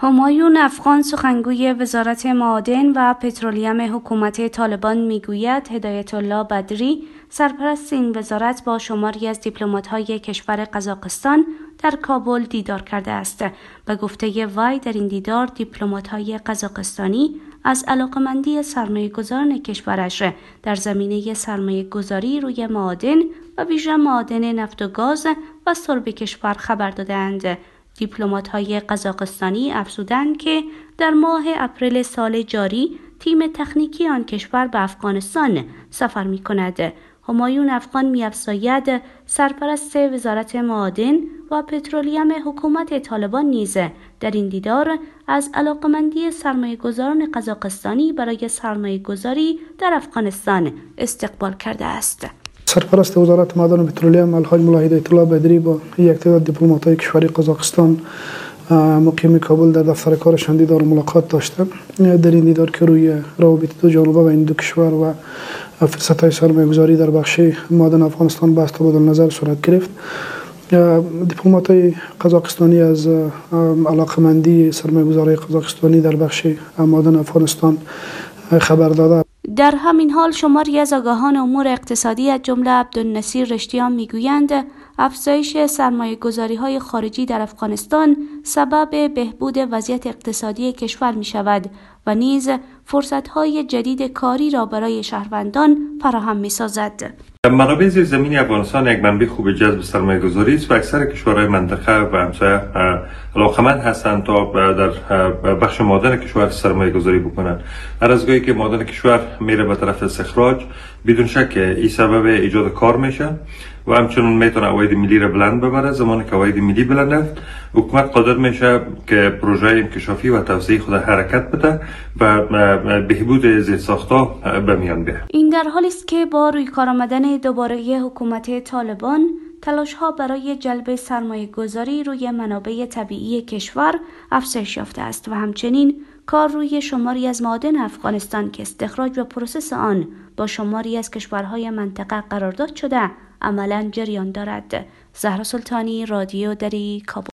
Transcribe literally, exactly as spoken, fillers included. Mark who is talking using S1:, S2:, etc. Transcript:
S1: همایون افغان سخنگوی وزارت معادن و پترولیم حکومت طالبان میگوید هدایت الله بدری سرپرست این وزارت با شماری از دیپلمات‌های کشور قزاقستان در کابل دیدار کرده است. به گفته وی در این دیدار دیپلمات‌های قزاقستانی از علاقمندی سرمایه‌گذاران کشورش در زمینه سرمایه‌گذاری روی معادن و ویژه معادن نفت و گاز و سرب کشور خبر دادند. دیپلمات‌های قزاقستانی افزودند که در ماه اپریل سال جاری تیم تکنیکی آن کشور به افغانستان سفر می‌کند. همایون افغان می‌افزاید سرپرست وزارت معادن و پترولیم حکومت طالبان نیز در این دیدار از علاقمندی سرمایه‌گذاران قزاقستانی برای سرمایه‌گذاری در افغانستان استقبال کرده است.
S2: سرپرست وزارت معدن و پترولیم الحاج ملا هدایت الله بدری با یک تعداد دیپلمات‌های کشور قزاقستان مقیم کابل در دفتر کارشان دیدار و ملاقات داشته. در این دیدار که روی روابط دو جانبه بین دو کشور و فرصت‌های سرمایه‌گذاری در بخش معدن افغانستان بحث تبادل نظر صورت گرفت. دیپلمات‌های قزاقستانی از علاقمندی سرمایه‌گذاری قزاقستانی در بخش معدن افغانستان خبر داده.
S1: در همین حال شماری از آگاهان امور اقتصادی از جمله عبدالنصیر رشتیان میگویند افزایش سرمایه‌گذاری‌های خارجی در افغانستان سبب بهبود وضعیت اقتصادی کشور می‌شود و نیز فرصت‌های جدید کاری را برای شهروندان فراهم می‌سازد.
S3: منابع زیرزمینی افغانستان یک منبع خوب جذب سرمایه‌گذاری است و اکثر کشورهای منطقه و همسایه علاقمند هستند تا در بخش معدن کشور سرمایه‌گذاری بکنند. هر از گاهی که معدن کشور میره به طرف استخراج بدون شک این سبب ایجاد کار میشه و همچنین میتونه عواید ملی را بلند ببره. زمانی که عواید ملی بلند است حکومت قادر میشه که پروژه انکشافی و توسعه خود حرکت بده و بهبود زیرساخت‌ها به میان بیاید.
S1: این در حالی است که با روی کار آمدن دوباره حکومت طالبان تلاش‌ها برای جلب سرمایه‌گذاری روی منابع طبیعی کشور افزایش یافته است و همچنین کار روی شماری از معادن افغانستان که استخراج و پروسس آن با شماری از کشورهای منطقه قرارداد شده عملاً جریان دارد. زهرا سلطانی، رادیو دری، کابل.